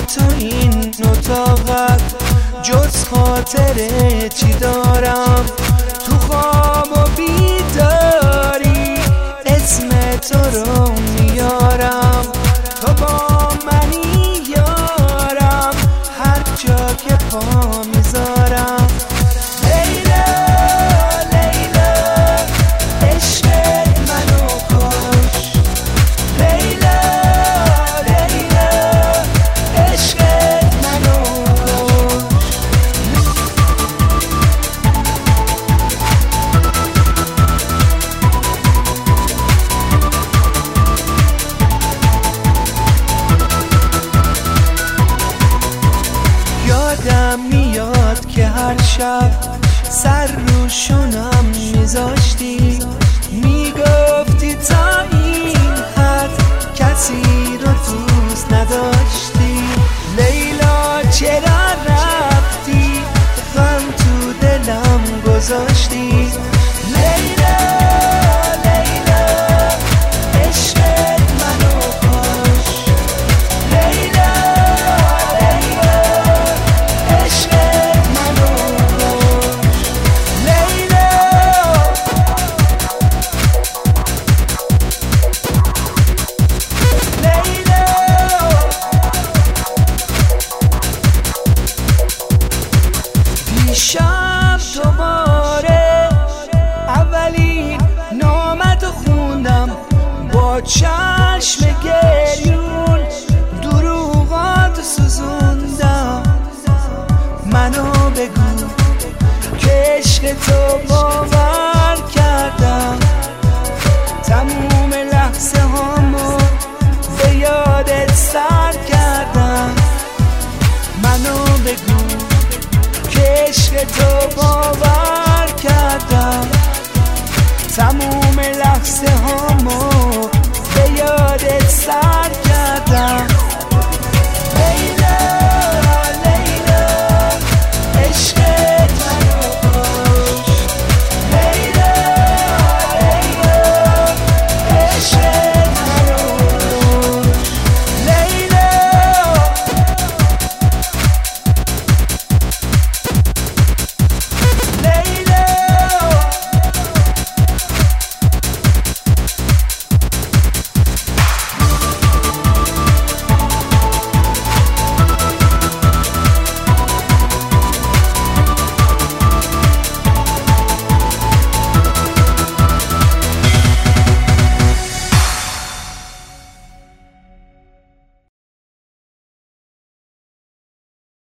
تو این اتاقت جز خاطره چی دارم؟ تو خواب و بیداری اسم تو رو میارم، تو با منی یارم هر جا که پا میذارم. لیلا لیلا عشق منو کش، لیلا لیلا عشق منو کش. یادم میاد که هر شب سر رو شونم میذاشتی، میگفتی تا این حد کسی رو دوست نداشتی. لیلا چرا رفتی غم تو دلم گذاشتی؟ لیلا لیلا عشق منو کش، لیلا لیلا عشق منو کش. لیلا لیلا دیشب دوباره اولین نامت خوندم با چند